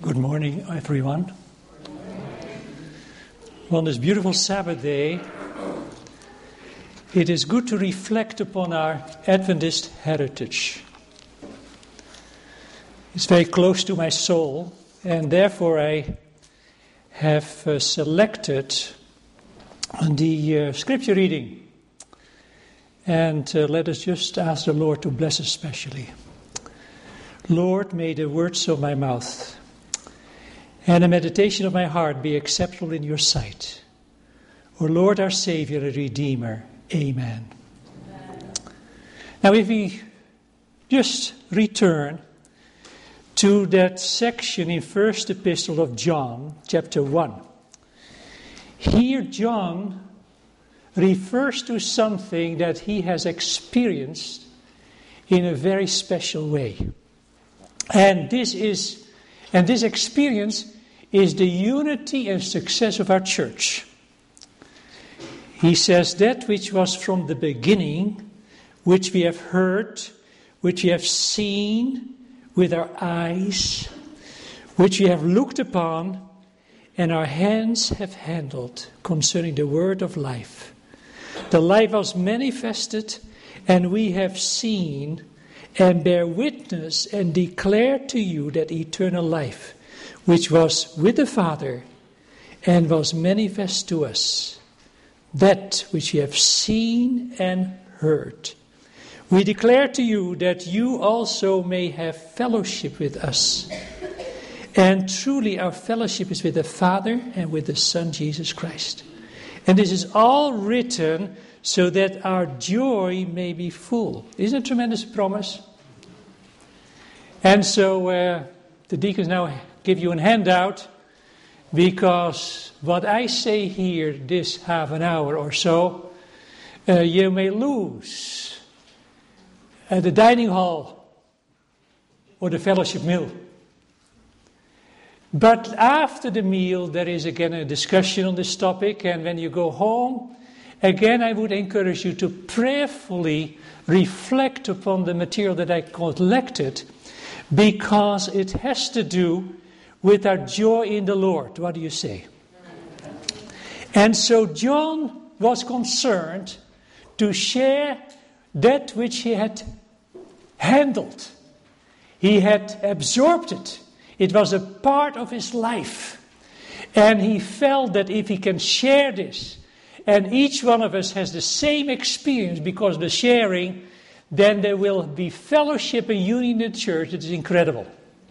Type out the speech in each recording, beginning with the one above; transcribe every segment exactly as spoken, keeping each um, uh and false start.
Good morning, everyone. On this beautiful Sabbath day, it is good to reflect upon our Adventist heritage. It's very close to my soul, and therefore I have uh, selected the uh, scripture reading. And uh, let us just ask the Lord to bless us especially. Lord, may the words of my mouth and the meditation of my heart be acceptable in your sight. O Lord, our Savior and Redeemer. Amen. Amen. Now, if we just return to that section in First Epistle of John, chapter one. Here, John refers to something that he has experienced in a very special way. And this is, and this experience is the unity and success of our church. He says that which was from the beginning, which we have heard, which we have seen with our eyes, which we have looked upon, and our hands have handled concerning the word of life. The life was manifested, and we have seen and bear witness and declare to you that eternal life, which was with the Father and was manifest to us, that which you have seen and heard. We declare to you that you also may have fellowship with us. And truly our fellowship is with the Father and with the Son, Jesus Christ. And this is all written so that our joy may be full. Isn't it a tremendous promise? And so uh, the deacons now give you a handout, because what I say here this half an hour or so, uh, you may lose at the dining hall or the fellowship meal. But after the meal, there is again a discussion on this topic, and when you go home, again I would encourage you to prayerfully reflect upon the material that I collected, because it has to do with our joy in the Lord. What do you say? And so John was concerned to share that which he had handled. He had absorbed it. It was a part of his life. And he felt that if he can share this, and each one of us has the same experience because of the sharing, then there will be fellowship and union in the church. It is incredible.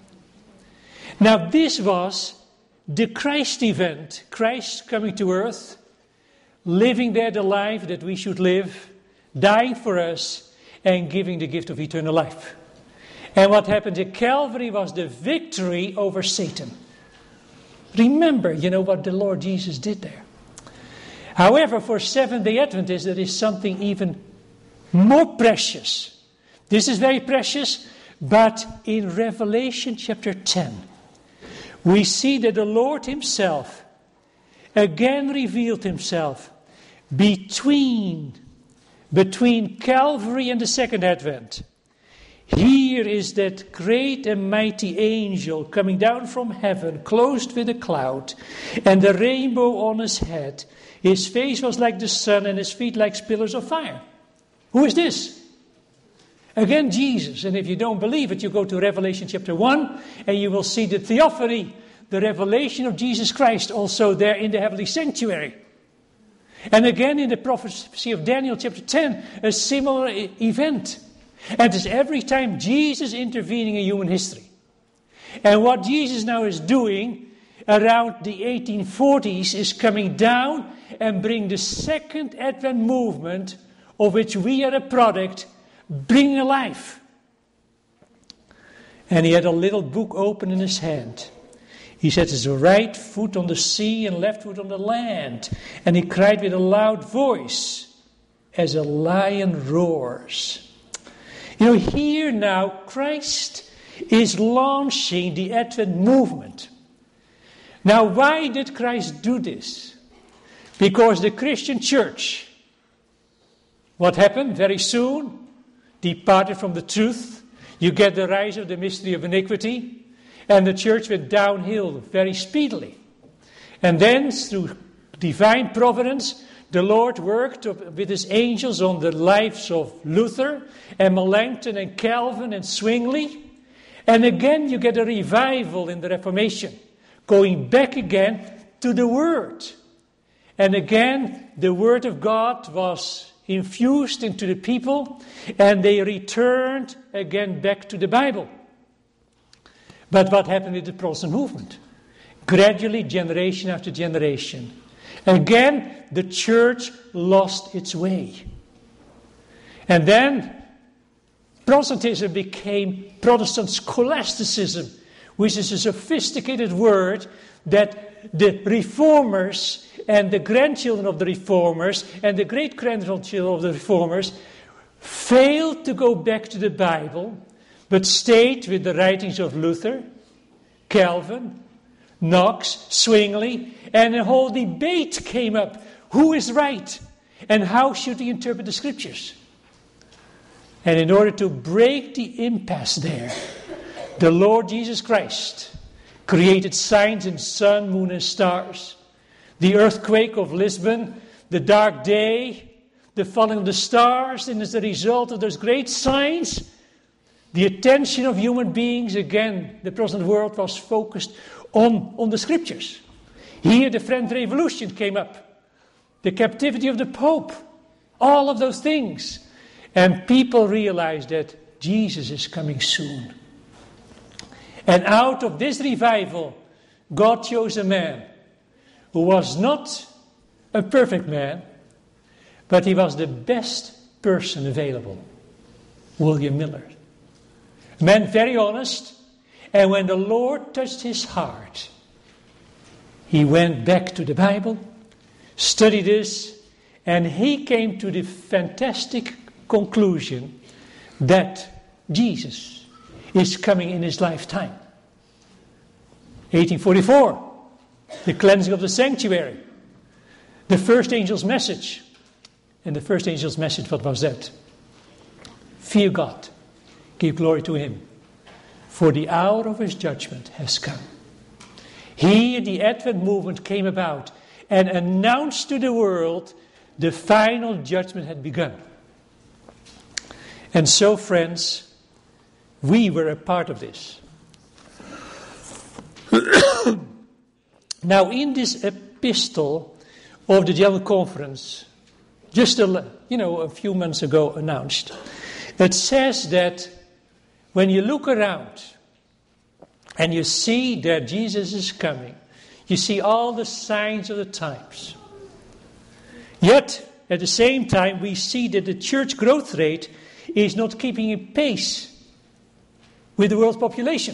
Now, this was the Christ event. Christ coming to earth, living there the life that we should live, dying for us, and giving the gift of eternal life. And what happened at Calvary was the victory over Satan. Remember, you know, what the Lord Jesus did there. However, for Seventh-day Adventists, there is something even more precious. This is very precious, but in Revelation chapter ten, we see that the Lord himself again revealed himself between, between Calvary and the second advent. Here is that great and mighty angel coming down from heaven, clothed with a cloud, and the rainbow on his head. His face was like the sun, and his feet like pillars of fire. Who is this? Again, Jesus. And if you don't believe it, you go to Revelation chapter one, and you will see the theophany, the revelation of Jesus Christ, also there in the heavenly sanctuary. And again in the prophecy of Daniel chapter ten, a similar e- event. And it's every time Jesus intervening in human history. And what Jesus now is doing around the eighteen forties is coming down and bring the second Advent movement, of which we are a product, bringing alive. And he had a little book open in his hand. He set his right foot on the sea and left foot on the land. And he cried with a loud voice, as a lion roars. You know, here now, Christ is launching the Advent movement. Now, why did Christ do this? Because the Christian church, what happened very soon? Departed from the truth. You get the rise of the mystery of iniquity. And the church went downhill very speedily. And then, through divine providence, the Lord worked with his angels on the lives of Luther and Melanchthon and Calvin and Zwingli. And again you get a revival in the Reformation, going back again to the Word. And again the Word of God was infused into the people, and they returned again back to the Bible. But what happened with the Protestant movement? Gradually, generation after generation, again the church lost its way. And then Protestantism became Protestant scholasticism, which is a sophisticated word that the reformers and the grandchildren of the reformers and the great-grandchildren of the reformers failed to go back to the Bible, but stayed with the writings of Luther, Calvin, Knox, Zwingli, and a whole debate came up. Who is right? And how should we interpret the Scriptures? And in order to break the impasse there, the Lord Jesus Christ created signs in sun, moon, and stars. The earthquake of Lisbon, the dark day, the falling of the stars, and as a result of those great signs, the attention of human beings, again, the present world was focused on, on the Scriptures. Here the French Revolution came up, the captivity of the Pope, all of those things. And people realized that Jesus is coming soon. And out of this revival, God chose a man who was not a perfect man, but he was the best person available, William Miller. A man very honest, and when the Lord touched his heart, he went back to the Bible, studied this, and he came to the fantastic conclusion that Jesus is coming in his lifetime. eighteen forty-four, the cleansing of the sanctuary, the first angel's message. And the first angel's message, what was that? Fear God, give glory to him, for the hour of his judgment has come. Here the Advent movement came about and announced to the world the final judgment had begun. And so, friends, we were a part of this. Now, in this epistle of the General Conference, just a, you know, a few months ago announced, it says that when you look around and you see that Jesus is coming, you see all the signs of the times. Yet, at the same time, we see that the church growth rate is not keeping in pace with the world's population.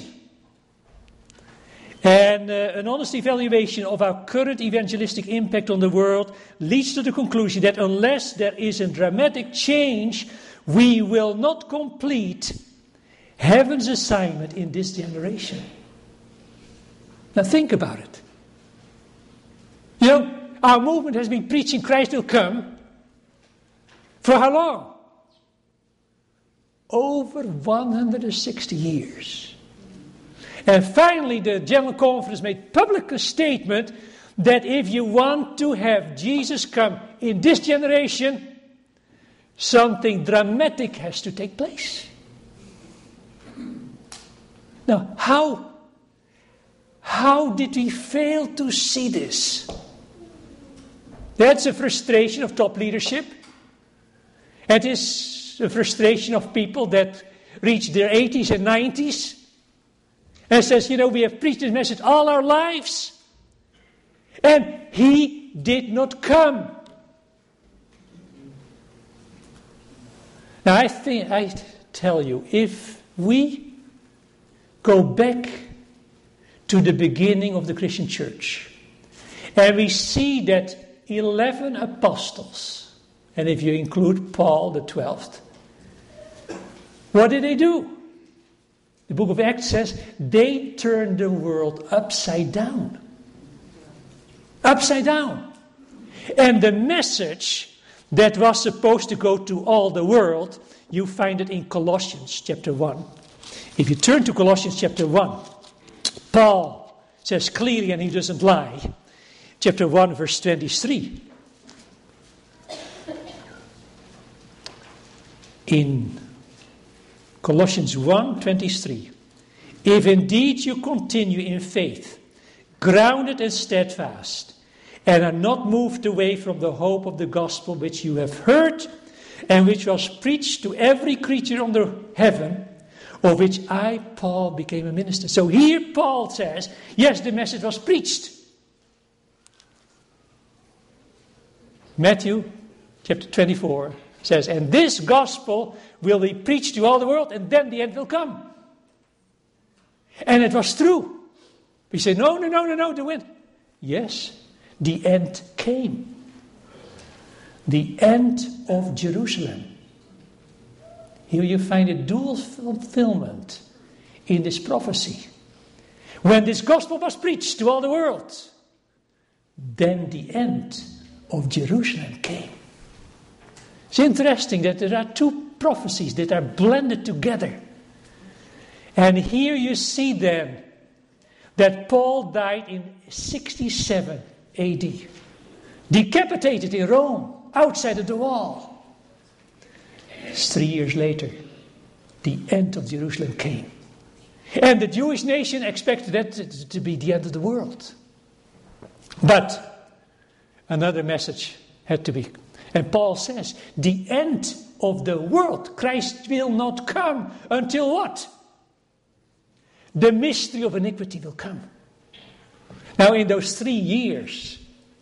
And uh, an honest evaluation of our current evangelistic impact on the world leads to the conclusion that unless there is a dramatic change, we will not complete heaven's assignment in this generation. Now think about it. You know, our movement has been preaching Christ will come for how long? Over one hundred sixty years. And finally, the General Conference made public a statement that if you want to have Jesus come in this generation, something dramatic has to take place. Now, how, how did we fail to see this? That's a frustration of top leadership. It is a frustration of people that reach their eighties and nineties. And says, you know, we have preached this message all our lives. And he did not come. Now I think, I tell you, if we go back to the beginning of the Christian church, and we see that eleven apostles, and if you include Paul, the twelfth, what did they do? The book of Acts says they turned the world upside down. Upside down. And the message that was supposed to go to all the world, you find it in Colossians chapter one. If you turn to Colossians chapter one, Paul says clearly, and he doesn't lie, chapter one, verse twenty-three. In Colossians one, twenty-three. If indeed you continue in faith, grounded and steadfast, and are not moved away from the hope of the gospel which you have heard, and which was preached to every creature under heaven, of which I, Paul, became a minister. So here Paul says, yes, the message was preached. Matthew chapter twenty-four says, and this gospel will be preached to all the world, and then the end will come. And it was true. We say, no, no, no, no, no, the end. Yes, the end came. The end of Jerusalem. Here you find a dual fulfillment in this prophecy. When this gospel was preached to all the world, then the end of Jerusalem came. It's interesting that there are two prophecies that are blended together. And here you see then that Paul died in sixty-seven A D, decapitated in Rome, outside of the wall. Three years later, the end of Jerusalem came. And the Jewish nation expected that to be the end of the world. But another message had to be. And Paul says, the end of the world, Christ will not come until what? The mystery of iniquity will come. Now in those three years,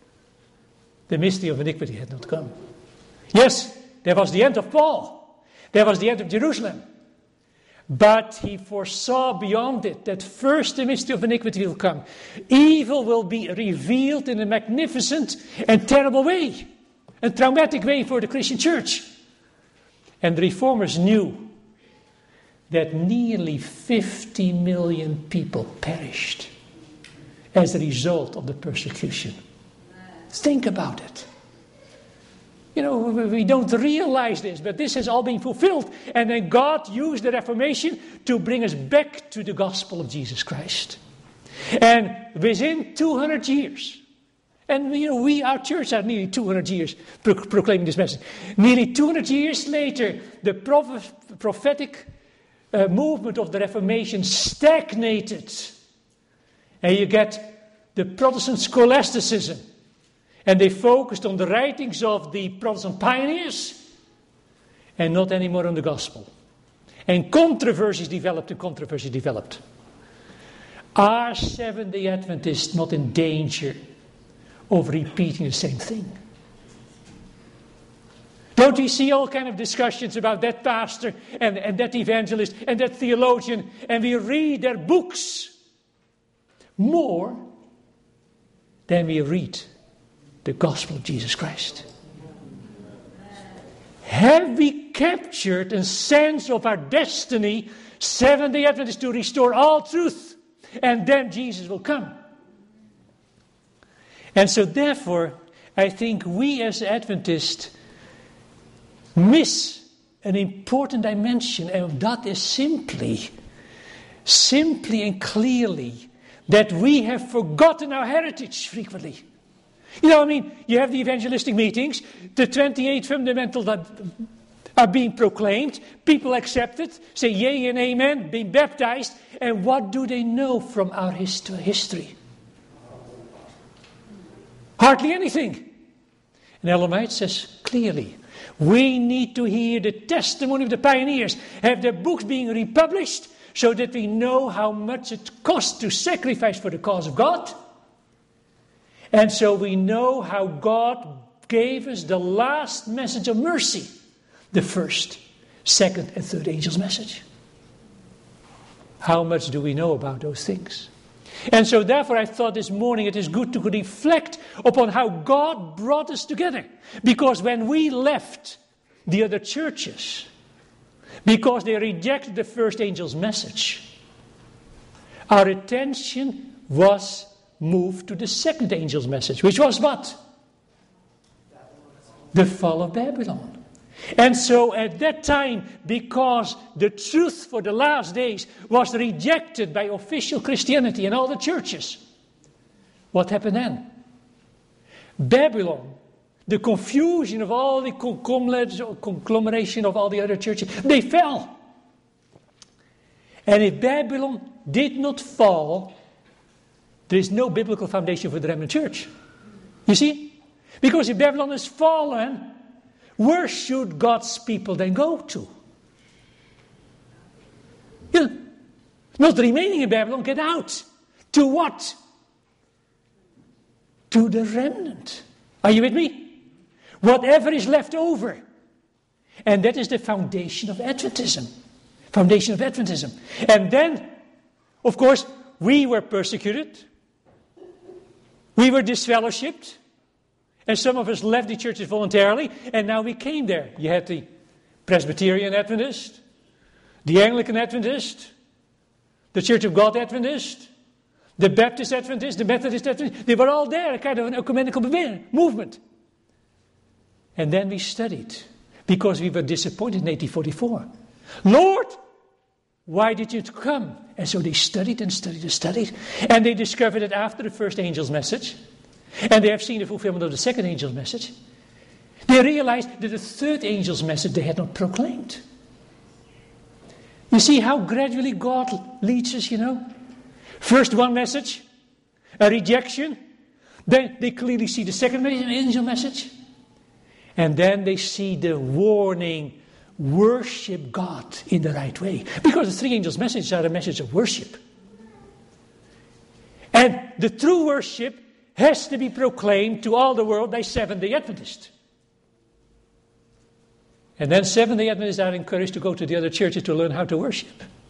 the mystery of iniquity had not come. Yes, there was the end of Paul. There was the end of Jerusalem. But he foresaw beyond it that first the mystery of iniquity will come. Evil will be revealed in a magnificent and terrible way. A traumatic way for the Christian church. And the reformers knew that nearly fifty million people perished as a result of the persecution. Think about it. You know, we don't realize this, but this has all been fulfilled. And then God used the Reformation to bring us back to the gospel of Jesus Christ. And within two hundred years, and you know, we, our church, are nearly two hundred years pro- proclaiming this message. Nearly two hundred years later, the proph- prophetic uh, movement of the Reformation stagnated. And you get the Protestant scholasticism. And they focused on the writings of the Protestant pioneers and not anymore on the gospel. And controversies developed and controversies developed. Are Seventh-day Adventists not in danger of repeating the same thing? Don't we see all kind of discussions about that pastor and, and that evangelist and that theologian, and we read their books more than we read the gospel of Jesus Christ? Have we captured a sense of our destiny, Seventh-day Adventists, to restore all truth, and then Jesus will come? And so therefore, I think we as Adventists miss an important dimension, and that is simply, simply and clearly, that we have forgotten our heritage frequently. You know, I mean, you have the evangelistic meetings, the twenty-eight fundamentals that are being proclaimed, people accept it, say yea and amen, being baptized, and what do they know from our hist- history? Hardly anything. And Ellen White says clearly, we need to hear the testimony of the pioneers, have their books being republished, so that we know how much it costs to sacrifice for the cause of God. And so we know how God gave us the last message of mercy. The first, second, and third angel's message. How much do we know about those things? And so therefore I thought this morning it is good to reflect upon how God brought us together. Because when we left the other churches, because they rejected the first angel's message, our attention was moved to the second angel's message, which was what? The fall of Babylon. And so at that time, because the truth for the last days was rejected by official Christianity and all the churches, what happened then? Babylon, the confusion of all the conglomeration of all the other churches, they fell. And if Babylon did not fall, there is no biblical foundation for the remnant church. You see? Because if Babylon has fallen, where should God's people then go to? Yeah. Not remaining in Babylon, get out. To what? To the remnant. Are you with me? Whatever is left over. And that is the foundation of Adventism. Foundation of Adventism. And then, of course, we were persecuted. We were disfellowshipped. And some of us left the churches voluntarily, and now we came there. You had the Presbyterian Adventist, the Anglican Adventist, the Church of God Adventist, the Baptist Adventist, the Methodist Adventist. They were all there, a kind of an ecumenical movement. And then we studied, because we were disappointed in eighteen forty-four. Lord, why did you come? And so they studied and studied and studied, and they discovered that after the first angel's message, and they have seen the fulfillment of the second angel's message, they realized that the third angel's message they had not proclaimed. You see how gradually God leads us, you know? First one message, a rejection. Then they clearly see the second angel message. And then they see the warning, worship God in the right way. Because the three angels' messages are a message of worship. And the true worship has to be proclaimed to all the world by Seventh-day Adventists. And then Seventh-day Adventists are encouraged to go to the other churches to learn how to worship.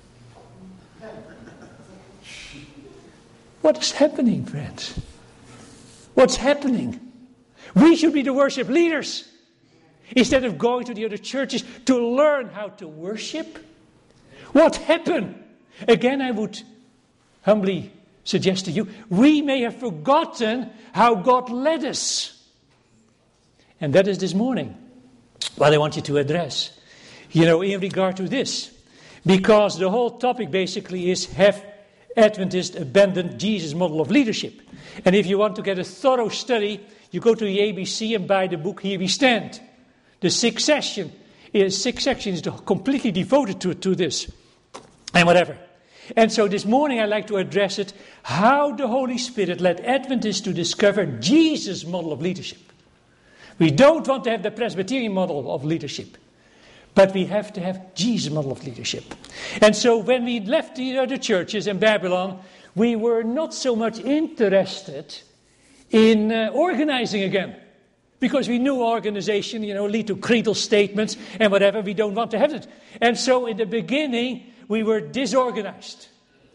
What is happening, friends? What's happening? We should be the worship leaders. Instead of going to the other churches to learn how to worship. What happened? Again, I would humbly suggest to you, we may have forgotten how God led us. And that is this morning what I want you to address. You know, in regard to this. Because the whole topic basically is, have Adventists abandoned Jesus' model of leadership? And if you want to get a thorough study, you go to the A B C and buy the book Here We Stand. The sixth section is six sections completely devoted to, to this. And whatever. And so this morning I'd like to address it, how the Holy Spirit led Adventists to discover Jesus' model of leadership. We don't want to have the Presbyterian model of leadership, but we have to have Jesus' model of leadership. And so when we left the other churches in Babylon, we were not so much interested in uh, organizing again. Because we knew organization, you know, lead to creedal statements and whatever. We don't want to have it. And so in the beginning, we were disorganized.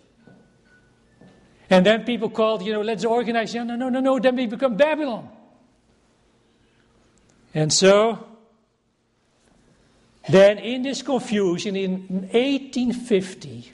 And then people called, you know, let's organize. No, no, no, no. Then we become Babylon. And so, then in this confusion, in eighteen fifty,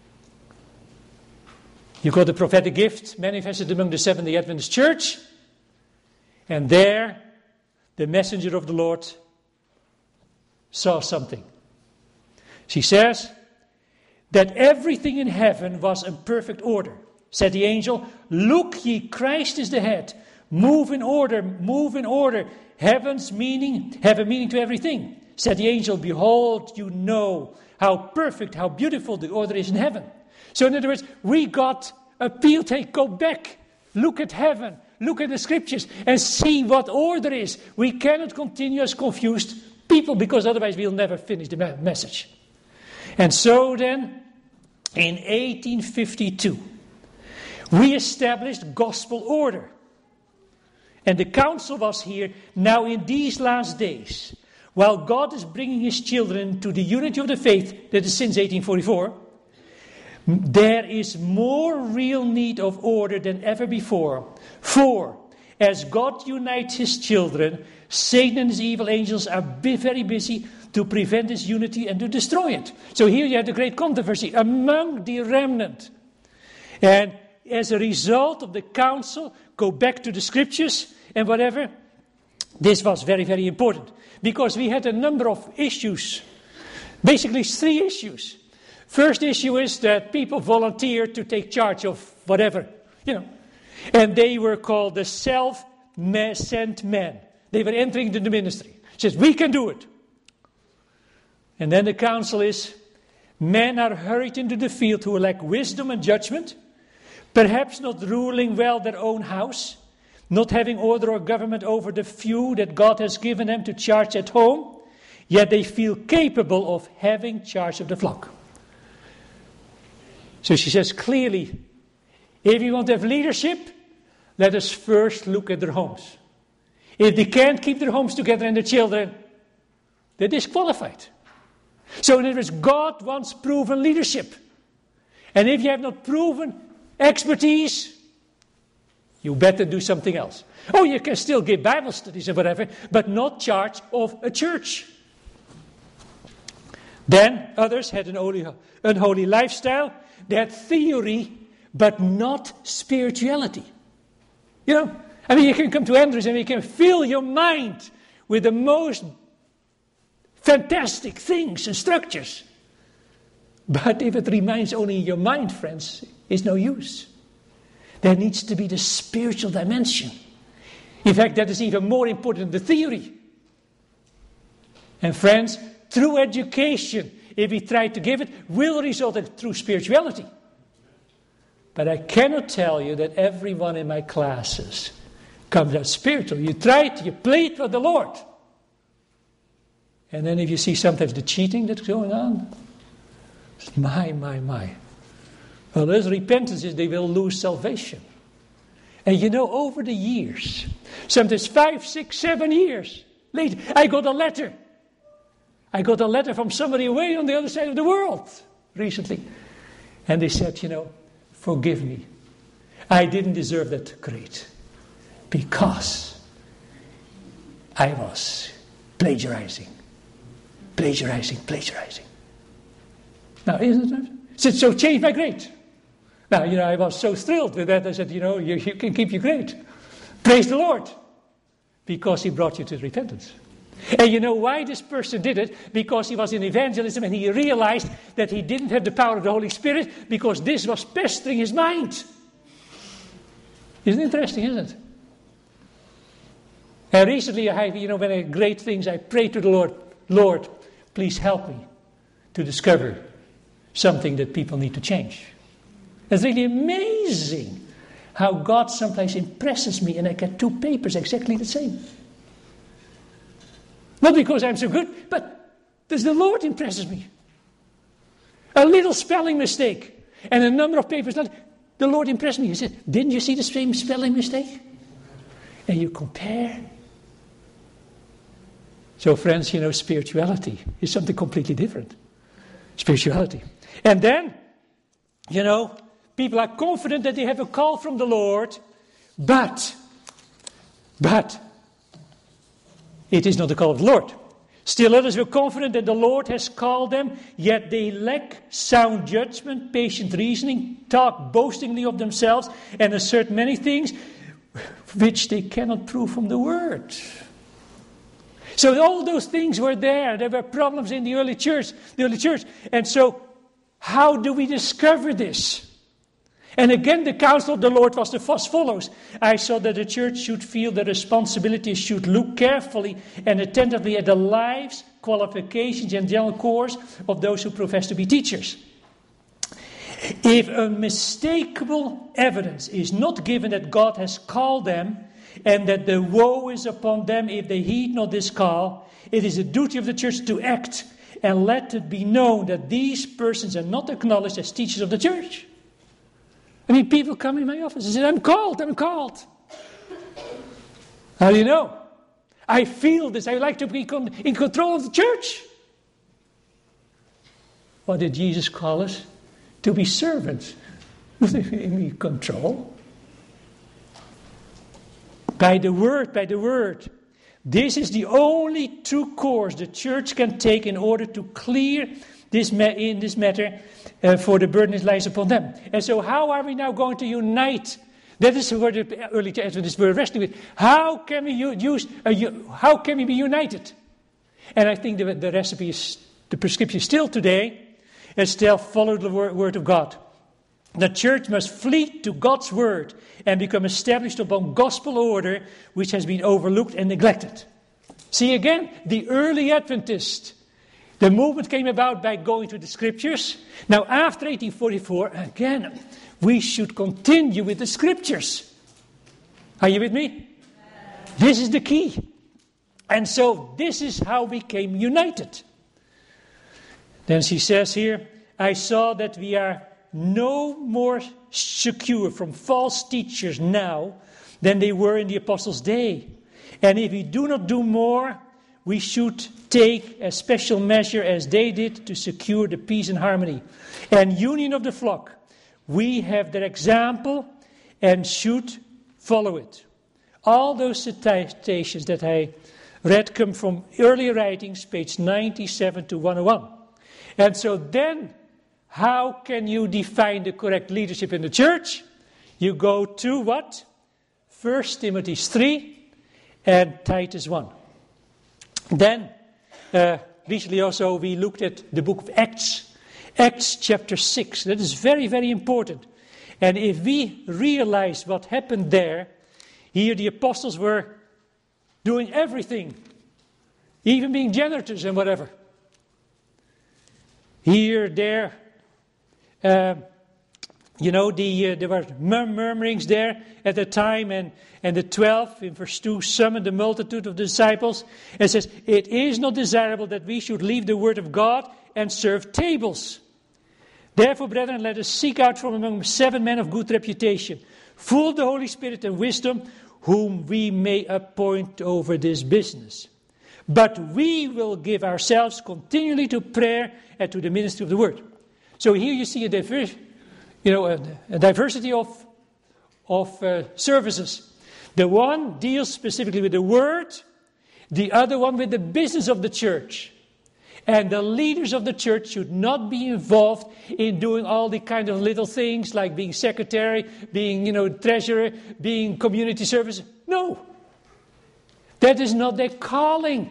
you got the prophetic gift manifested among the Seventh-day Adventist Church. And there, the messenger of the Lord saw something. She says that everything in heaven was in perfect order. Said the angel, look ye, Christ is the head. Move in order, move in order. Heaven's meaning, have a meaning to everything. Said the angel, behold, you know how perfect, how beautiful the order is in heaven. So in other words, we got appeal, take, go back, look at heaven. Look at the scriptures and see what order is. We cannot continue as confused people because otherwise we'll never finish the message. And so then, in eighteen fifty-two, we established gospel order. And the council was here now in these last days. While God is bringing his children to the unity of the faith that is since eighteen forty-four, there is more real need of order than ever before. For, as God unites his children, Satan and his evil angels are very busy to prevent this unity and to destroy it. So here you have the great controversy among the remnant. And as a result of the council, go back to the scriptures and whatever, this was very, very important. Because we had a number of issues. Basically three issues. First issue is that people volunteered to take charge of whatever, you know. And they were called the self-sent men. They were entering into the ministry. It says, we can do it. And then the counsel is, men are hurried into the field who lack wisdom and judgment, perhaps not ruling well their own house, not having order or government over the few that God has given them to charge at home, yet they feel capable of having charge of the flock. So she says clearly, if you want to have leadership, let us first look at their homes. If they can't keep their homes together and their children, they're disqualified. So in other words, God wants proven leadership. And if you have not proven expertise, you better do something else. Oh, you can still give Bible studies and whatever, but not charge of a church. Then others had an unholy, unholy lifestyle. They had theory, but not spirituality. You know, I mean, you can come to Andrews and you can fill your mind with the most fantastic things and structures. But if it remains only in your mind, friends, it's no use. There needs to be the spiritual dimension. In fact, that is even more important than the theory. And friends, true education, if we try to give it, will result in true spirituality. But I cannot tell you that everyone in my classes comes out spiritual. You try it, you plead with the Lord. And then if you see sometimes the cheating that's going on, my, my, my. Unless repentance is, they will lose salvation. And you know, over the years, sometimes five, six, seven years later, I got a letter. I got a letter from somebody way on the other side of the world recently. And they said, you know, forgive me. I didn't deserve that grade because I was plagiarizing, plagiarizing, plagiarizing. Now, isn't it? So, so change my grade. Now, you know, I was so thrilled with that. I said, you know, you, you can keep your grade. Praise the Lord. Because he brought you to repentance. And you know why this person did it? Because he was in evangelism and he realized that he didn't have the power of the Holy Spirit because this was pestering his mind. Isn't it interesting, isn't it? And recently, I, you know, when I grade things, I pray to the Lord, Lord, please help me to discover something that people need to change. It's really amazing how God sometimes impresses me and I get two papers exactly the same. Not because I'm so good, but because the Lord impresses me. A little spelling mistake and a number of papers. The Lord impressed me. He said, didn't you see the same spelling mistake? And you compare. So friends, you know, spirituality is something completely different. Spirituality. And then, you know, people are confident that they have a call from the Lord, but, but, it is not the call of the Lord. Still others were confident that the Lord has called them, yet they lack sound judgment, patient reasoning, talk boastingly of themselves, and assert many things which they cannot prove from the Word. So all those things were there. There were problems in the early church, the early church. And so, how do we discover this? And again, the counsel of the Lord was as follows. I saw that the church should feel the responsibility, should look carefully and attentively at the lives, qualifications, and general course of those who profess to be teachers. If unmistakable evidence is not given that God has called them, and that the woe is upon them if they heed not this call, it is the duty of the church to act and let it be known that these persons are not acknowledged as teachers of the church. I mean, people come in my office and say, I'm called, I'm called. How do you know? I feel this. I would like to be in control of the church. What did Jesus call us? To be servants. In control. By the word, by the word. This is the only true course the church can take in order to clear this ma- in this matter uh, for the burden that lies upon them. And so how are we now going to unite That is where the early Adventists were wrestling with. How can we use? Uh, how can we be united? And I think the, the recipe is the prescription still today. Is still follow the word, word of God. The church must flee to God's word and become established upon gospel order, which has been overlooked and neglected. See again, the early Adventist. The movement came about by going to the scriptures. Now, after eighteen forty-four, again, we should continue with the scriptures. Are you with me? This is the key. And so, this is how we came united. Then she says here, I saw that we are no more secure from false teachers now than they were in the apostles' day. And if we do not do more, we should take a special measure as they did to secure the peace and harmony and union of the flock. We have their example and should follow it. All those citations that I read come from earlier writings, page ninety-seven to one oh one. And so then, how can you define the correct leadership in the church? You go to what? First Timothy three and Titus one. Then, uh, recently also we looked at the book of Acts. Acts chapter six. That is very, very important. And if we realize what happened there, here the apostles were doing everything. Even being janitors and whatever. Here, there, uh, you know, the, uh, there were murmurings there at the time, and, and the twelve, in verse two, summoned the multitude of the disciples, and says, it is not desirable that we should leave the word of God and serve tables. Therefore, brethren, let us seek out from among seven men of good reputation, full of the Holy Spirit and wisdom, whom we may appoint over this business. But we will give ourselves continually to prayer and to the ministry of the word. So here you see a, diverse, you know, a, a diversity of, of uh, services. The one deals specifically with the word, the other one with the business of the church. And the leaders of the church should not be involved in doing all the kind of little things like being secretary, being, you know, treasurer, being community service. No. That is not their calling.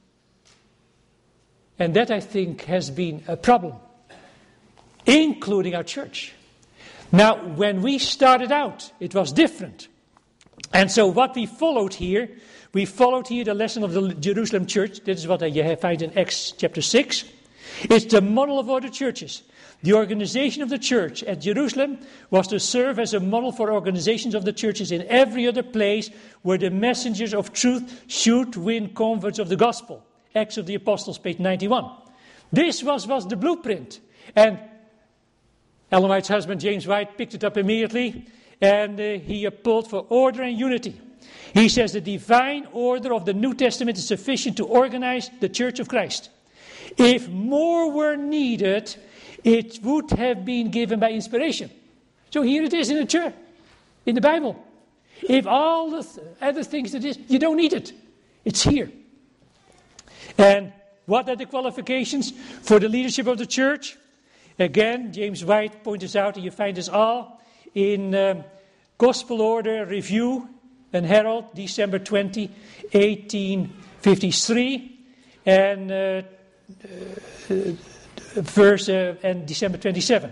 And that, I think, has been a problem, including our church. Now, when we started out, it was different. And so what we followed here, we followed here the lesson of the Jerusalem church. This is what you find in Acts chapter six. It's the model of other churches. The organization of the church at Jerusalem was to serve as a model for organizations of the churches in every other place where the messengers of truth should win converts of the gospel. Acts of the Apostles, page ninety-one. This was, was the blueprint. And Ellen White's husband, James White, picked it up immediately, and uh, he appealed for order and unity. He says the divine order of the New Testament is sufficient to organize the Church of Christ. If more were needed, it would have been given by inspiration. So here it is in the church, in the Bible. If all the th- other things that is, you don't need it. It's here. And what are the qualifications for the leadership of the church? Again, James White points out, and you find this all in um, Gospel Order Review and Herald, December twentieth, eighteen fifty-three, and uh, uh, verse uh, and December twenty-seventh.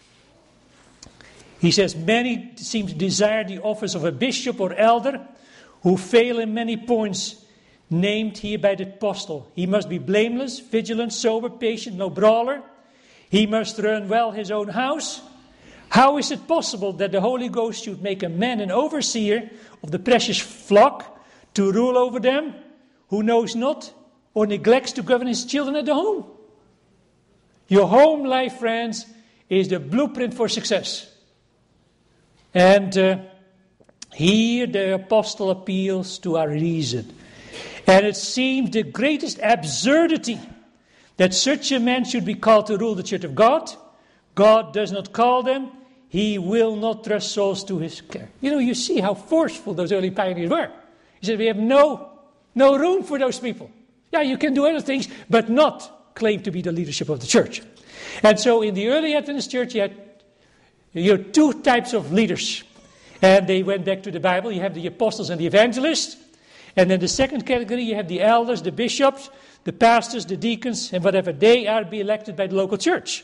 He says, many seem to desire the office of a bishop or elder who fail in many points named here by the apostle. He must be blameless, vigilant, sober, patient, no brawler. He must run well his own house. How is it possible that the Holy Ghost should make a man an overseer of the precious flock to rule over them, who knows not or neglects to govern his children at the home? Your home life, friends, is the blueprint for success. And uh, here the apostle appeals to our reason. And it seems the greatest absurdity that such a man should be called to rule the church of God. God does not call them. He will not trust souls to his care. You know, you see how forceful those early pioneers were. He said, we have no, no room for those people. Yeah, you can do other things, but not claim to be the leadership of the church. And so in the early Adventist church, you had, you had two types of leaders. And they went back to the Bible. You have the apostles and the evangelists. And then the second category, you have the elders, the bishops, the pastors, the deacons, and whatever. They are be elected by the local church.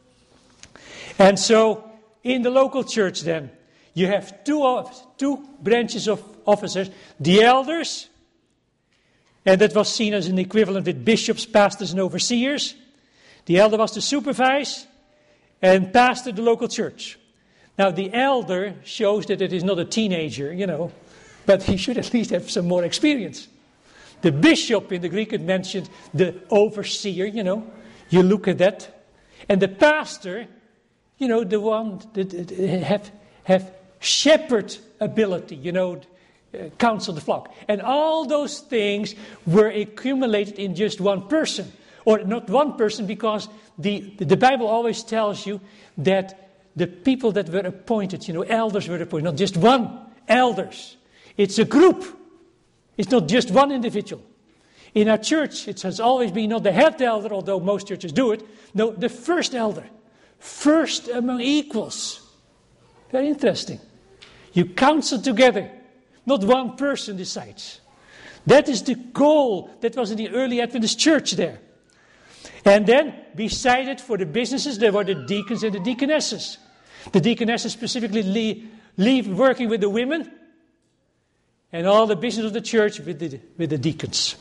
And so, in the local church then, you have two, two branches of officers. The elders, and that was seen as an equivalent with bishops, pastors, and overseers. The elder was to supervise and pastor the local church. Now, the elder shows that it is not a teenager, you know, but he should at least have some more experience. The bishop in the Greek, it mentioned the overseer, you know. You look at that. And the pastor, you know, the one that have, have shepherd ability, you know, uh, counsel the flock. And all those things were accumulated in just one person. Or not one person, because the, the Bible always tells you that the people that were appointed, you know, elders were appointed, not just one, elders. It's a group. It's not just one individual. In our church, it has always been not the head elder, although most churches do it. No, the first elder. First among equals. Very interesting. You counsel together. Not one person decides. That is the goal that was in the early Adventist church there. And then, beside it, for the businesses, there were the deacons and the deaconesses. The deaconesses specifically leave, leave working with the women. And all the business of the church with the, with the deacons.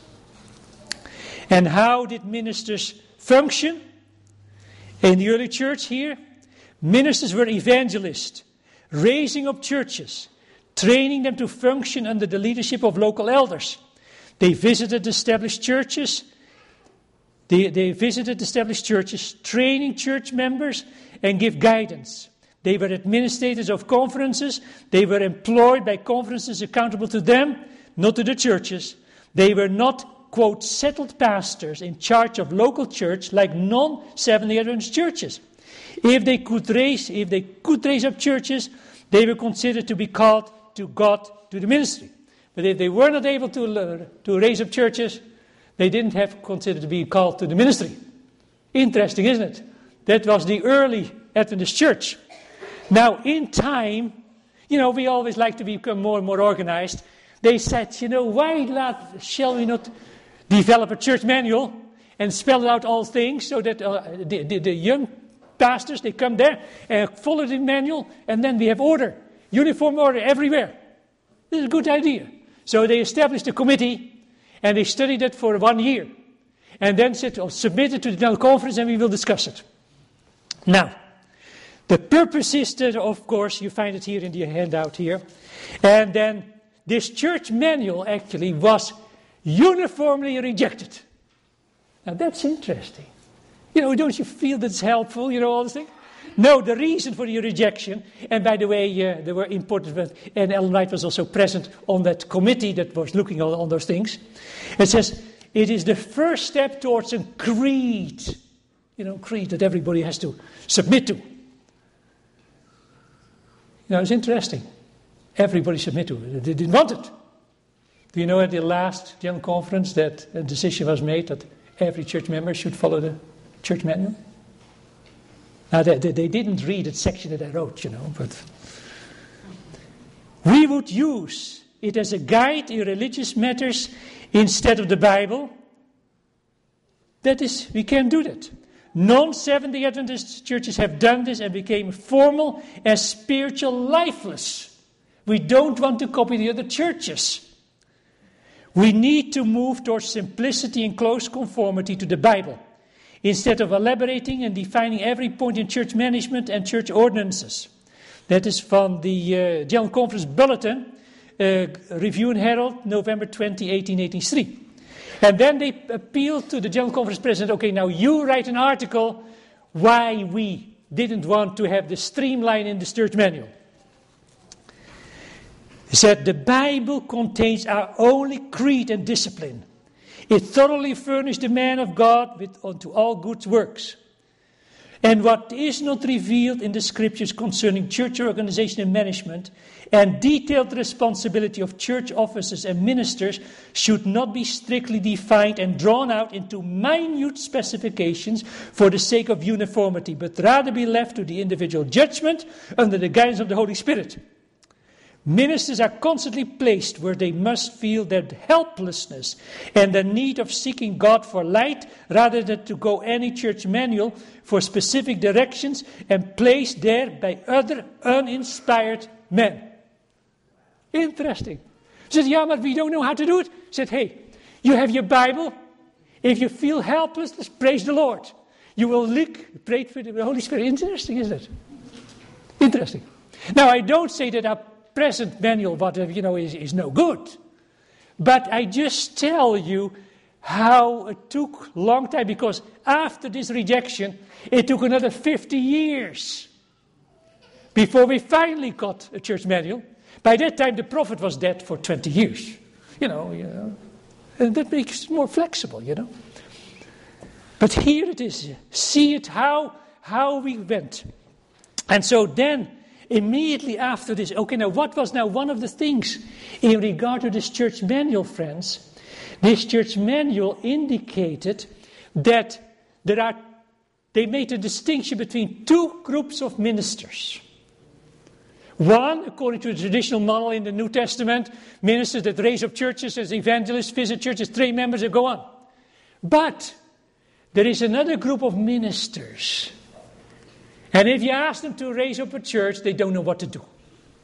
And how did ministers function? In the early church here, ministers were evangelists, raising up churches, training them to function under the leadership of local elders. They visited established churches. They, they visited established churches, training church members and give guidance. They were administrators of conferences. They were employed by conferences accountable to them, not to the churches. They were not, quote, settled pastors in charge of local church like non-Seventh-day Adventist churches. If they could raise, if they could raise up churches, they were considered to be called to God, to the ministry. But if they were not able to, uh, to raise up churches, they didn't have considered to be called to the ministry. Interesting, isn't it? That was the early Adventist church. Now, in time, you know, we always like to become more and more organized. They said, you know, why not, shall we not develop a church manual and spell out all things so that uh, the, the, the young pastors, they come there and follow the manual, and then we have order, uniform order everywhere. This is a good idea. So they established a committee, and they studied it for one year. And then said, oh, submit it to the General Conference and we will discuss it. Now, the purpose is that, of course, you find it here in the handout here. And then this church manual actually was uniformly rejected. Now that's interesting. You know, don't you feel that's helpful, you know, all this thing? No, the reason for the rejection, and by the way, uh, there were important, and Ellen White was also present on that committee that was looking on, on those things. It says, it is the first step towards a creed, you know, creed that everybody has to submit to. You know, it's interesting. Everybody submit to it. They didn't want it. Do you know at the last General Conference that a decision was made that every church member should follow the church manual? Now, they, they didn't read that section that I wrote, you know, but we would use it as a guide in religious matters instead of the Bible. That is, we can do that. Non-Seventh-day Adventist churches have done this and became formal and spiritual lifeless. We don't want to copy the other churches. We need to move towards simplicity and close conformity to the Bible, instead of elaborating and defining every point in church management and church ordinances. That is from the uh, General Conference Bulletin, uh, Review and Herald, November twentieth, eighteen eighty-three. And then they appealed to the General Conference President, okay, now you write an article why we didn't want to have the streamline in the church manual. He said, the Bible contains our only creed and discipline. It thoroughly furnished the man of God with unto all good works. And what is not revealed in the scriptures concerning church organization and management and detailed responsibility of church officers and ministers should not be strictly defined and drawn out into minute specifications for the sake of uniformity, but rather be left to the individual judgment under the guidance of the Holy Spirit. Ministers are constantly placed where they must feel their helplessness and the need of seeking God for light rather than to go any church manual for specific directions and placed there by other uninspired men. Interesting. He said, yeah, but we don't know how to do it. He said, hey, you have your Bible. If you feel helpless, just praise the Lord. You will look, pray for the Holy Spirit. Interesting, isn't it? Interesting. Now, I don't say that our present manual, whatever, you know, is, is no good. But I just tell you how it took a long time, because after this rejection, it took another fifty years before we finally got a church manual. By that time, the prophet was dead for twenty years. You know, you know, and that makes it more flexible, you know. But here it is. See it how, how we went. And so then, immediately after this, okay, now what was now one of the things in regard to this church manual, friends? This church manual indicated that there are, they made a distinction between two groups of ministers. One, according to the traditional model in the New Testament, ministers that raise up churches as evangelists, visit churches, train members, and go on. But there is another group of ministers. And if you ask them to raise up a church, they don't know what to do.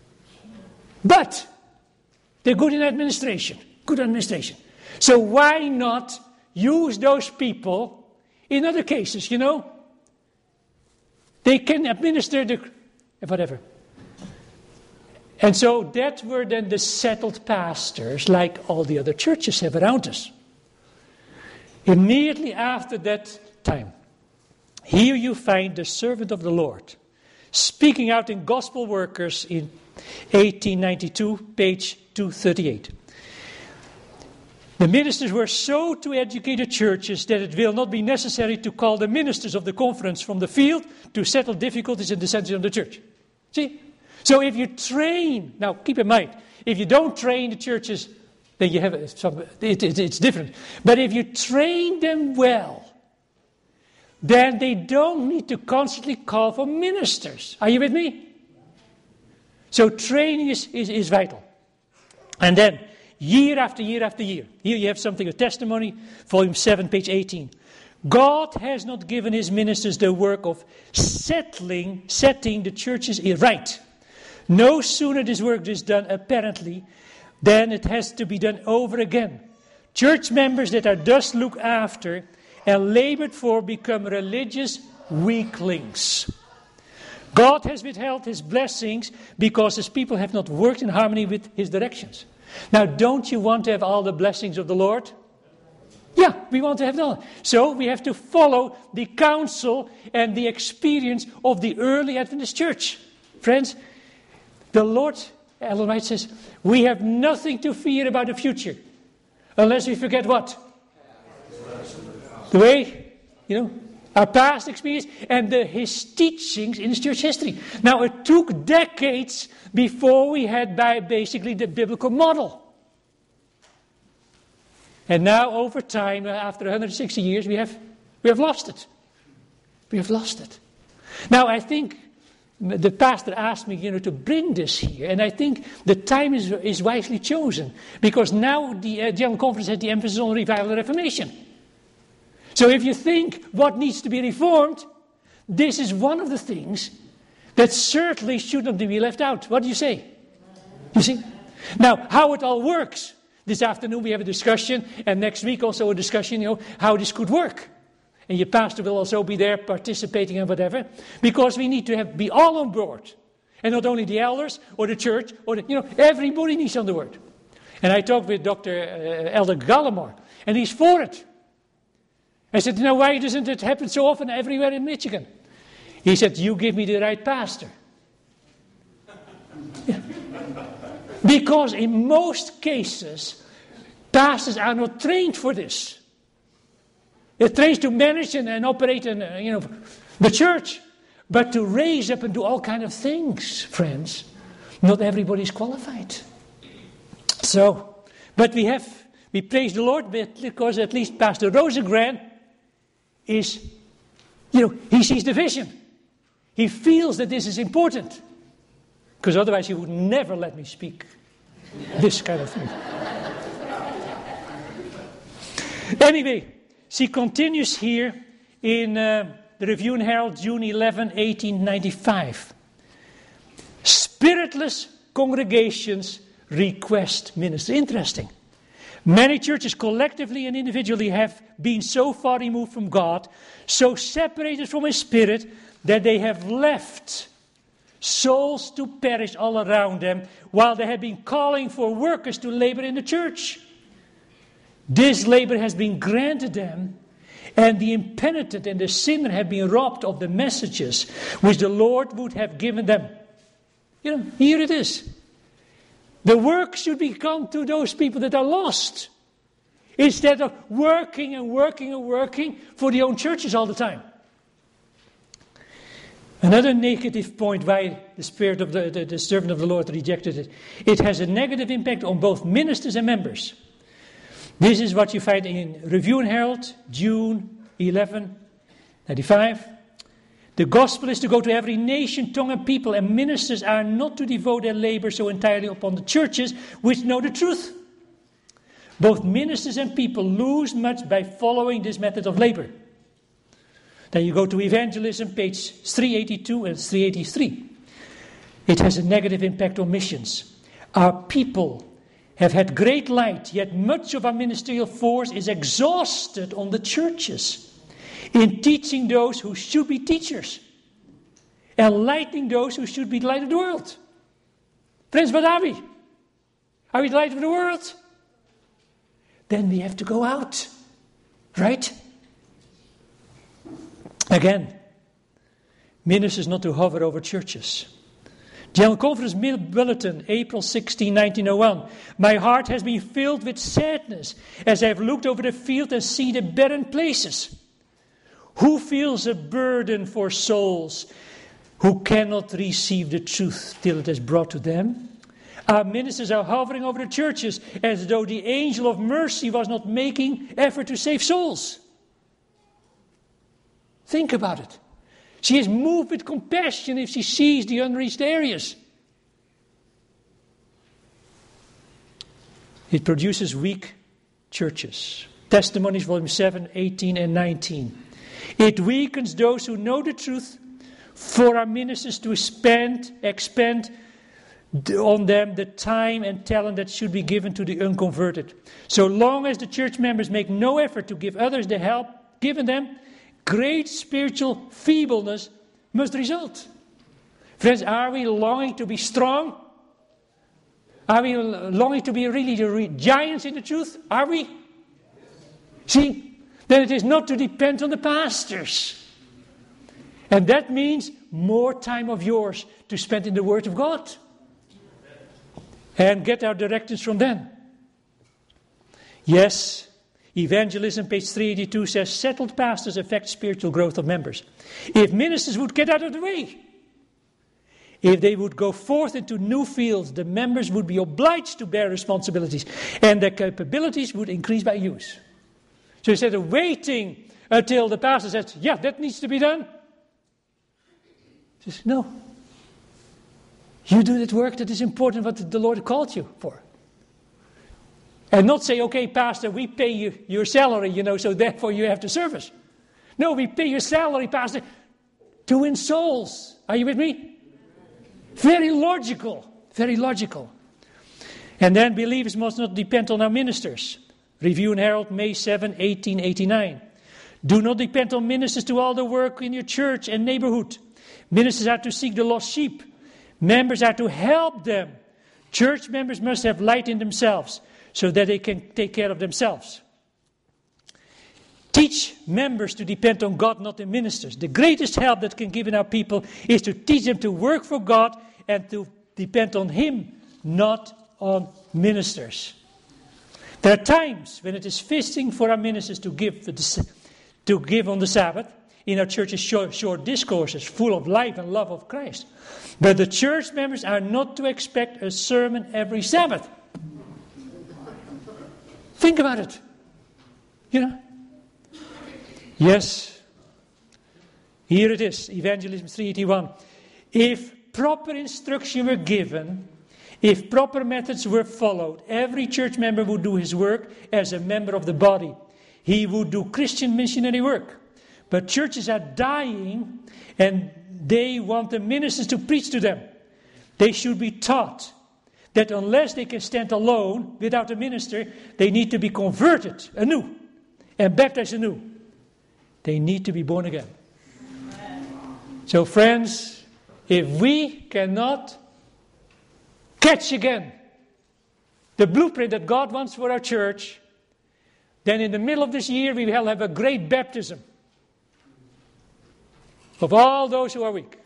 But they're good in administration. Good administration. So why not use those people in other cases, you know? They can administer the whatever. And so that were then the settled pastors, like all the other churches have around us. Immediately after that time, here you find the servant of the Lord speaking out in Gospel Workers in eighteen ninety-two, page two thirty-eight. The ministers were so to educate the churches that it will not be necessary to call the ministers of the conference from the field to settle difficulties in the center of the church. See? So if you train, now keep in mind, if you don't train the churches, then you have some, it, it, it's different. But if you train them well, then they don't need to constantly call for ministers. Are you with me? So training is, is, is vital. And then, year after year after year, here you have something, a testimony, volume seven, page eighteen. God has not given his ministers the work of settling, setting the churches right. No sooner this work is done, apparently, than it has to be done over again. Church members that are thus looked after and labored for become religious weaklings. God has withheld his blessings because his people have not worked in harmony with his directions. Now, don't you want to have all the blessings of the Lord? Yeah, we want to have them. So we have to follow the counsel and the experience of the early Adventist church. Friends, the Lord, Ellen White says, we have nothing to fear about the future unless we forget what? The way, you know, our past experience and the, his teachings in his church history. Now, it took decades before we had by basically the biblical model. And now, over time, after one hundred sixty years, we have we have lost it. We have lost it. Now, I think the pastor asked me, you know, to bring this here, and I think the time is is wisely chosen because now the uh, General Conference has the emphasis on revival and reformation. So, if you think what needs to be reformed, this is one of the things that certainly shouldn't be left out. What do you say? You see? Now, how it all works. This afternoon we have a discussion, and next week also a discussion, you know, how this could work. And your pastor will also be there participating and whatever, because we need to have be all on board. And not only the elders or the church, or the, you know, everybody needs on the word. And I talked with Doctor Uh, Elder Gallimore, and he's for it. I said, you know, why doesn't it happen so often everywhere in Michigan? He said, you give me the right pastor. Yeah. Because in most cases, pastors are not trained for this. They're trained to manage and, and operate in, uh, you know, the church. But to raise up and do all kind of things, friends, not everybody is qualified. So, but we have, we praise the Lord because at least Pastor Rosengren is, you know, he sees the vision. He feels that this is important. Because otherwise he would never let me speak this kind of thing. Anyway, she continues here in uh, the Review and Herald, June eleventh, eighteen ninety-five. Spiritless congregations request ministers. Interesting. Many churches collectively and individually have been so far removed from God, so separated from His Spirit, that they have left souls to perish all around them, while they have been calling for workers to labor in the church. This labor has been granted them, and the impenitent and the sinner have been robbed of the messages which the Lord would have given them. You know, here it is. The work should be come to those people that are lost, instead of working and working and working for their own churches all the time. Another negative point why the spirit of the, the, the servant of the Lord rejected it. It has a negative impact on both ministers and members. This is what you find in Review and Herald, June eleventh, ninety-five. The gospel is to go to every nation, tongue and people, and ministers are not to devote their labor so entirely upon the churches which know the truth. Both ministers and people lose much by following this method of labor. Then you go to evangelism, page three eighty-two and three eighty-three. It has a negative impact on missions. Our people have had great light, yet much of our ministerial force is exhausted on the churches in teaching those who should be teachers, enlightening those who should be the light of the world. Friends, what are we? Are we the light of the world? Then we have to go out, right? Again, ministers not to hover over churches. General Conference Bulletin, April sixteenth, nineteen oh one. My heart has been filled with sadness as I have looked over the field and seen the barren places. Who feels a burden for souls who cannot receive the truth till it is brought to them? Our ministers are hovering over the churches as though the angel of mercy was not making effort to save souls. Think about it. She is moved with compassion if she sees the unreached areas. It produces weak churches. Testimonies, volume seven, eighteen and nineteen. It weakens those who know the truth for our ministers to spend, expend on them the time and talent that should be given to the unconverted. So long as the church members make no effort to give others the help given them, great spiritual feebleness must result. Friends, are we longing to be strong? Are we longing to be really the giants in the truth? Are we? See? Then it is not to depend on the pastors. And that means more time of yours to spend in the Word of God. And get our directives from them. Yes, evangelism, page three eighty-two says, settled pastors affect spiritual growth of members. If ministers would get out of the way, if they would go forth into new fields, the members would be obliged to bear responsibilities, and their capabilities would increase by use. So instead of waiting until the pastor says, yeah, that needs to be done. He says, no. You do that work that is important, what the Lord called you for. And not say, okay, pastor, we pay you your salary, you know, so therefore you have to service. No, we pay your salary, pastor, to win souls. Are you with me? Very logical. Very logical. And then believers must not depend on our ministers. Review and Herald, May seventh, eighteen eighty-nine. Do not depend on ministers to all the work in your church and neighborhood. Ministers are to seek the lost sheep. Members are to help them. Church members must have light in themselves so that they can take care of themselves. Teach members to depend on God, not the ministers. The greatest help that can give in our people is to teach them to work for God and to depend on Him, not on ministers. There are times when it is fitting for our ministers to give the, to give on the Sabbath. In our churches, short, short discourses full of life and love of Christ. But the church members are not to expect a sermon every Sabbath. Think about it. You know? Yes. Here it is, Evangelism three eighty-one. If proper instruction were given, if proper methods were followed, every church member would do his work as a member of the body. He would do Christian missionary work. But churches are dying and they want the ministers to preach to them. They should be taught that unless they can stand alone without a minister, they need to be converted anew and baptized anew. They need to be born again. So friends, if we cannot catch again the blueprint that God wants for our church, then in the middle of this year we will have a great baptism of all those who are weak.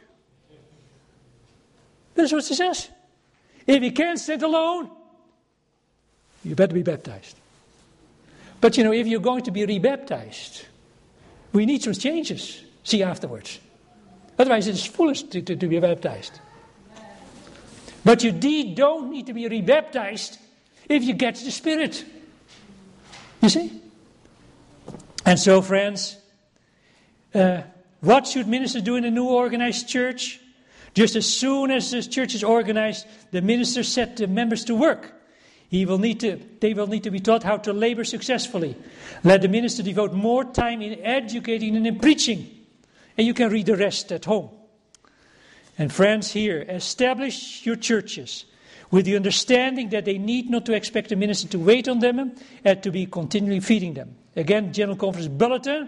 That's what it says. If you can't stand alone, you better be baptized. But you know, if you're going to be rebaptized, we need some changes. See afterwards. Otherwise it's foolish to, to, to be baptized. But you indeed don't need to be rebaptized if you get the Spirit. You see? And so, friends, uh, what should ministers do in a new organized church? Just as soon as the church is organized, the minister set the members to work. He will need to, they will need to be taught how to labor successfully. Let the minister devote more time in educating than in preaching. And you can read the rest at home. And friends, here, establish your churches with the understanding that they need not to expect the minister to wait on them and to be continually feeding them. Again, General Conference Bulletin,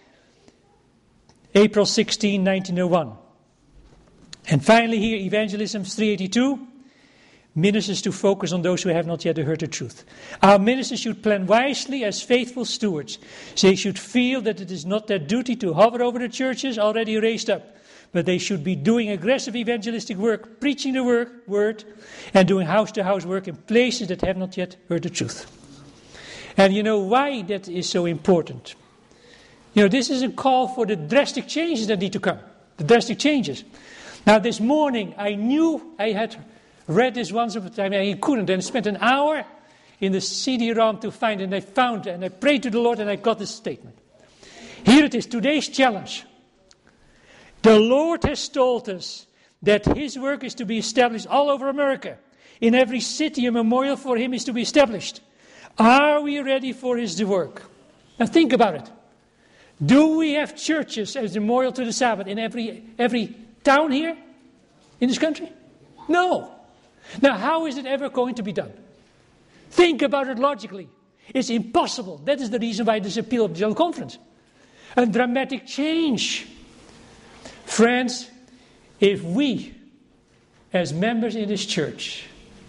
April sixteenth, nineteen oh one. And finally here, Evangelism three eighty-two, ministers to focus on those who have not yet heard the truth. Our ministers should plan wisely as faithful stewards. They should feel that it is not their duty to hover over the churches already raised up, but they should be doing aggressive evangelistic work, preaching the work, word, and doing house-to-house work in places that have not yet heard the truth. And you know why that is so important? You know, this is a call for the drastic changes that need to come. The drastic changes. Now, this morning, I knew I had read this once upon a time, and I couldn't, and I spent an hour in the C D-ROM to find it, and I found it, and I prayed to the Lord, and I got this statement. Here it is, today's challenge. The Lord has told us that His work is to be established all over America. In every city, a memorial for Him is to be established. Are we ready for His work? Now think about it. Do we have churches as a memorial to the Sabbath in every every town here in this country? No. Now, how is it ever going to be done? Think about it logically. It's impossible. That is the reason why this appeal of the General Conference. A dramatic change. Friends, if we, as members in this church,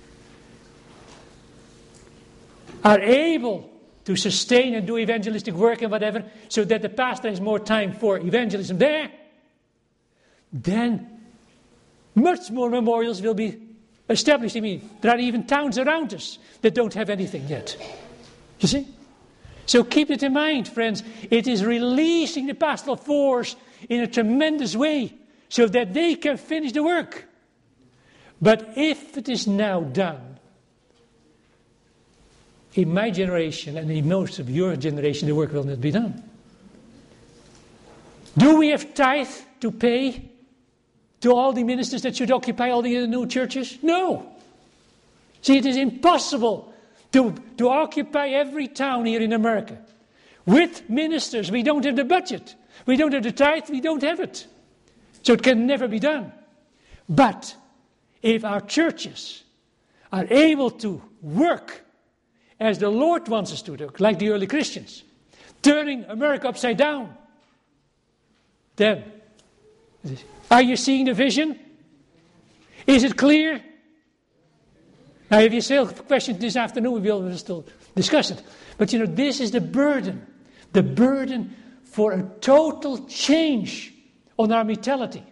are able to sustain and do evangelistic work and whatever, so that the pastor has more time for evangelism there, then much more memorials will be established. I mean, there are even towns around us that don't have anything yet. You see? So keep it in mind, friends. It is releasing the pastoral force in a tremendous way so that they can finish the work. But if it is now done, in my generation and in most of your generation, the work will not be done. Do we have tithe to pay to all the ministers that should occupy all the new churches? No. See, it is impossible to, to occupy every town here in America. With ministers, we don't have the budget. We don't have the tithe, we don't have it. So it can never be done. But if our churches are able to work as the Lord wants us to do, like the early Christians, turning America upside down, then, are you seeing the vision? Is it clear? Now, if you still have questions this afternoon, we will still discuss it. But you know, this is the burden. The burden for a total change on our mentality.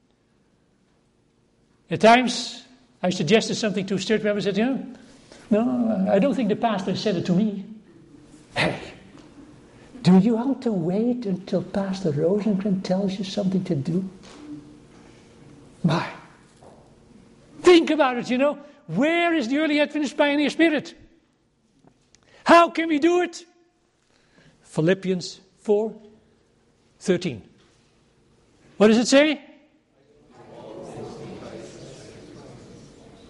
At times, I suggested something to church members and said, you know, no, I don't think the pastor said it to me. Hey, do you want to wait until Pastor Rosengren tells you something to do? My. Think about it, you know. Where is the early Adventist pioneer spirit? How can we do it? Philippians four thirteen. What does it say?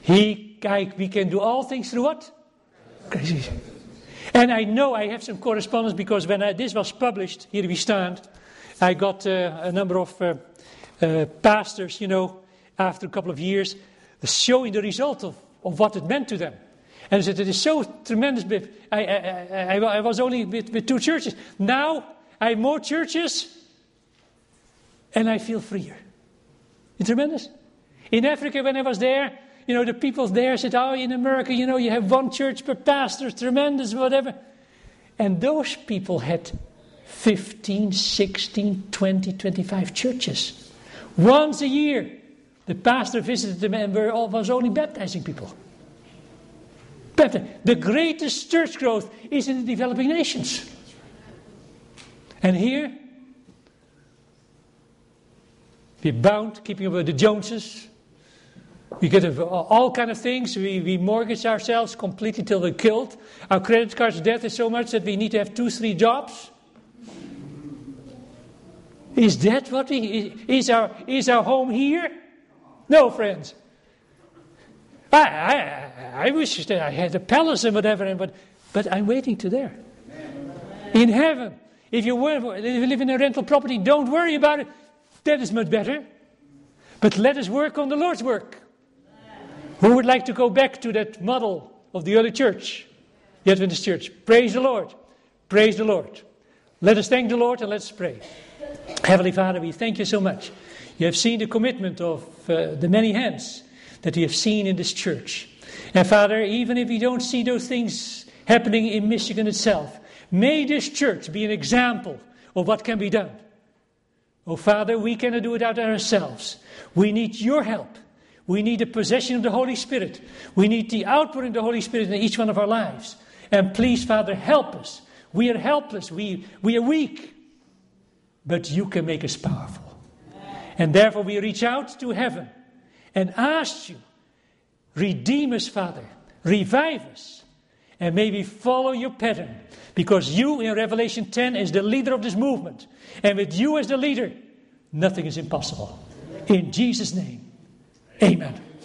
He, I, we can do all things through what? Crazy. And I know I have some correspondence because when I, this was published, here we stand, I got uh, a number of uh, uh, pastors, you know, after a couple of years, showing the result of, of what it meant to them. And I said, it is so tremendous. I, I, I, I was only with, with two churches. Now I have more churches and I feel freer. It's tremendous. In Africa, when I was there, you know, the people there said, oh, in America, you know, you have one church per pastor, tremendous, whatever. And those people had fifteen, sixteen, twenty, twenty-five churches. Once a year, the pastor visited them and was only baptizing people. Baptizing. The greatest church growth is in the developing nations. And here, we're bound, keeping up with the Joneses. We get all kind of things. We, we mortgage ourselves completely till we're killed. Our credit card's debt is so much that we need to have two, three jobs. Is that what we... Is our, is our home here? No, friends. I, I, I wish that I had a palace and whatever, but, but I'm waiting to there. In heaven. If you, were, if you live in a rental property, don't worry about it. That is much better. But let us work on the Lord's work. Who would like to go back to that model of the early church? The Adventist church. Praise the Lord. Praise the Lord. Let us thank the Lord and let's pray. Heavenly Father, we thank you so much. You have seen the commitment of uh, the many hands that you have seen in this church. And Father, even if we don't see those things happening in Michigan itself, may this church be an example of what can be done. Oh Father, we cannot do it out ourselves. We need your help. We need the possession of the Holy Spirit. We need the outpouring of the Holy Spirit in each one of our lives. And please, Father, help us. We are helpless. We, we are weak. But you can make us powerful. And therefore we reach out to heaven and ask you, redeem us, Father. Revive us. And may we follow your pattern. Because you in Revelation ten is the leader of this movement. And with you as the leader, nothing is impossible. In Jesus' name. Amen.